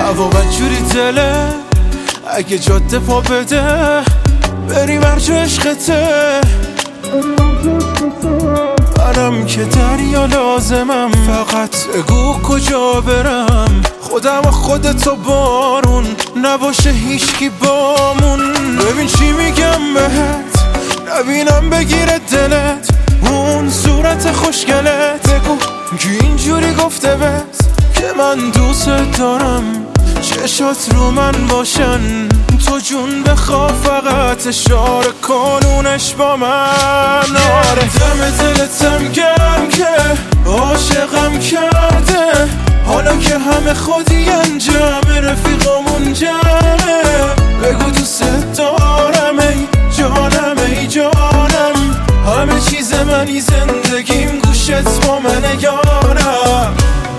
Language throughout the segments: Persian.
هوا بدجوری دله، اگه جاده پا بده بریم هرجا عشقته. منم که دریا لازمم، فقط بگو کجا برم. خودم و خودتو بارون، نباشه هیچکی بامون. ببین چی میگم بهت، نبینم بگیره دلت اون صورت خوشگلت. بگو که اینجوری گفته بس که من دوست دارم، چشات رو من باشن. تو جون بخوا فقط اشاره کنونش با من. آره دم دلتم گرم که عاشقم کرده، حالا که همه خودی انجام رفیقامون جمعه. بگو دوست دارم ای جانم ای جانم، همه چیز منی زندگیم گوشت با من یارم.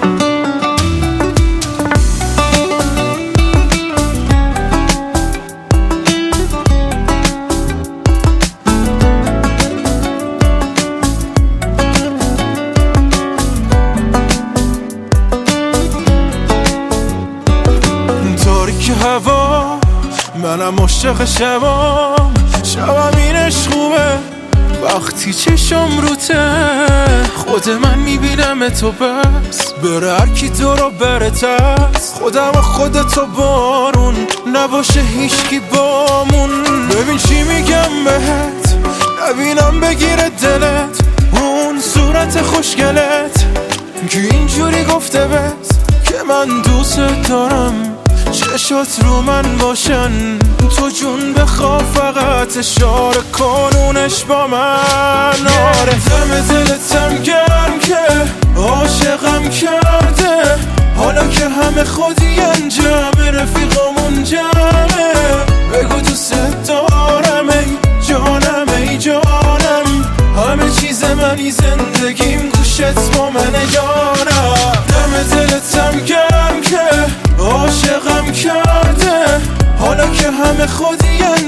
هوا منم عاشق شبام، شبم این عشق خوبه وقتی چشم روته. خود من میبینم تو بس، بره هر کی تو رو برتست. خودم و خودتو بارون، نباشه هیچکی بامون. ببین چی میگم بهت، نبینم بگیره دلت اون صورت خوشگلت. که اینجوری گفته بس که من دوست دارم، چشات رو من باشن. تو جون بخوا فقط اشاره کنونش با من. آره دم دلتم گرم که عاشقم کرده، حالا که همه خودی انجام رفیقامون جمعه. بگو دوست دارم ای جانم ای جانم، همه چیز منی زندگیم گوشت با من یارم. دم دلتم گرم که عاشقم کرده، حالا که همه خودی